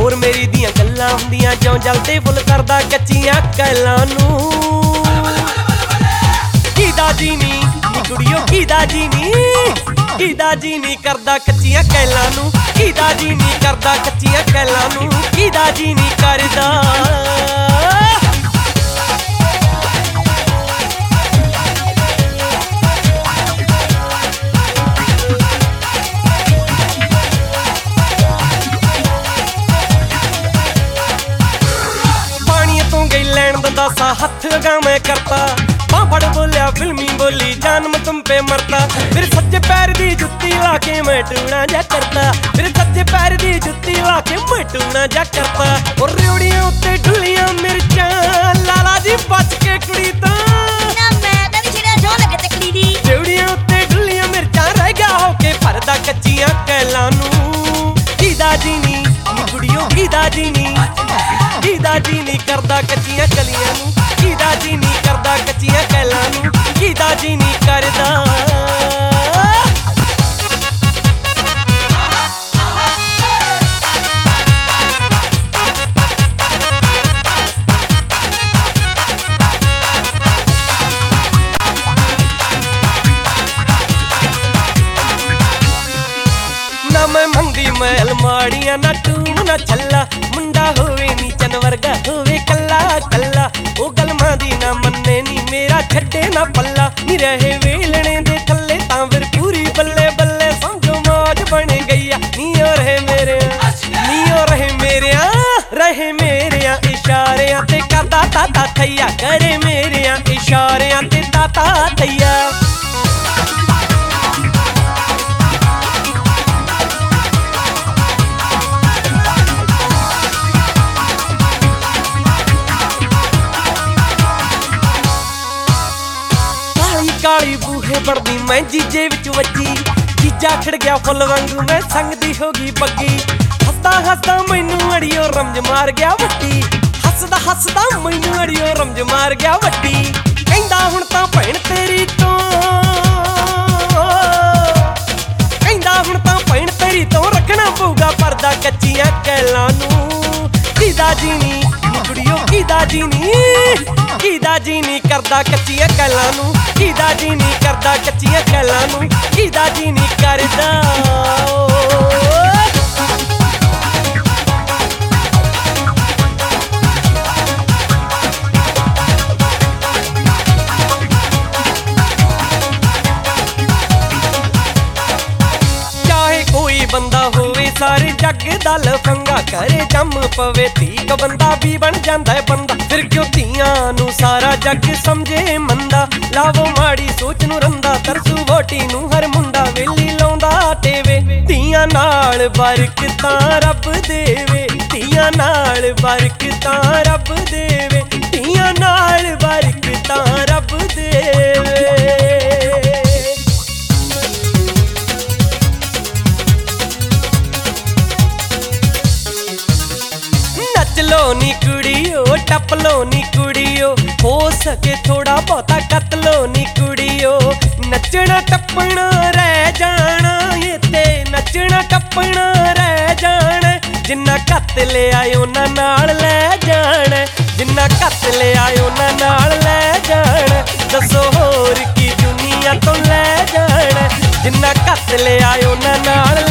ਹੋਰ ਮੇਰੀ ਦੀਆਂ ਗੱਲਾਂ ਹੁੰਦੀਆਂ ਜਿਉਂ ਜਲਦੇ ਫੁੱਲ ਕਰਦਾ ਕੱਚੀਆਂ ਕੈਲਾਂ ਨੂੰ। ਕੀਦਾ ਜੀ ਨੀ ਕੁੜੀਓ ਕੀਦਾ ਜੀ ਨੀ ਕਰਦਾ ਕੱਚੀਆਂ ਕੈਲਾਂ ਨੂੰ। ਕੀਦਾ ਜੀ ਨੀ ਕਰਦਾ ਕੱਚੀਆਂ ਕੈਲਾਂ ਨੂੰ। ਕੀਦਾ ਜੀ ਨੀ ਕਰਦਾ। सा हथ गा मैं करता बाबड़ बोलिया फिल्मी बोली जान मैं तुम पे मरता। फिर सच्चे पैर दी जुत्ती लाके मैं टूना जा करता। फिर सच्चे पैर दी जुत्ती लाके मैं टूना जा करता। और रेवड़ियां उत्ते ढुलियां मिर्चां लाला जी बच के कुड़ी तो रेवड़ियां उत्ते ढुलियां मिर्चां रह गया होके भरदा कच्चियां कैलां नूं। कीदा जी नी कुड़ियों कीदा जी नी करदा कच्चियां कलियां नूं। कीदा जी नी करदा कच्चियां कैलां नूं। कीदा जी नी करदा। ना मैं मंदी महल माड़ियां ना टूम ना छल्ला। मुंडा होवे नी चन वर्गा होवे कल्ला कल्ला। ओ गलमां दी ना मन्ने नी मेरा छड्डे ना पल्ला। नी रहे वेलणे दे थल्ले तां फिर पूरी बल्ले बल्ले समझो मौज बन गई। नी ओ रहे मेरेया इशारियां ते करदा ताता थैया। करे मेरेया इशारियां ते ताता थैया। काली बूहे बढ़दी मैं जीजे विच वजी। जीजा खड़ गया फुल वांगू मैं संगदी होगी बग्गी। हसदा हसदा मैनू अड़ियो रमज मार गया वड्डी। हसदा हसदा मैनू अड़ियो रमज मार गया वड्डी। कहंदा हुण तां भैण तेरी तो कहंदा हुण तां भैण तेरी तो रखना पऊगा पर्दा कच्चियां कैलां नूं। कीदा जी नी कुड़ियो कीदा जी नी करदा कच्चियां कैलां नूं। कीदा जी नी करदा कच्चियां कैलां नूं। कीदा जी नी करदा। चाहे कोई बंदा होवे सारे जग दा लफंगा। करे जम पवे ठीक बंदा भी बन जांदा है बंदा। फिर क्यों धीआं नूं सारा जग समझे मंदा। लावो माड़ी सोच नूं रंदा तरसू वोटी नूं हर मुंडा। वेली लाउंदा टेवे धीआं नाल बरकतां रब देवे। धीआं नाल बरकतां रब देवे। धीआं नाल बरकतां रब देवे। नच लो नी कुड़ियो टप लो नी कुड़ियो। हो सके थोड़ा बहुता कत लो नी कुड़ियो। नचना टप्पना रह जाना ये ते नचना टप्पना रह जाना। जिन्ना कत ले आयो ना नाल ले जाना। जिन्ना कत ले आयो ना नाल ले जाना। दसो होर की दुनिया तो ले जाना। जिन्ना कत ले आयो ना नाल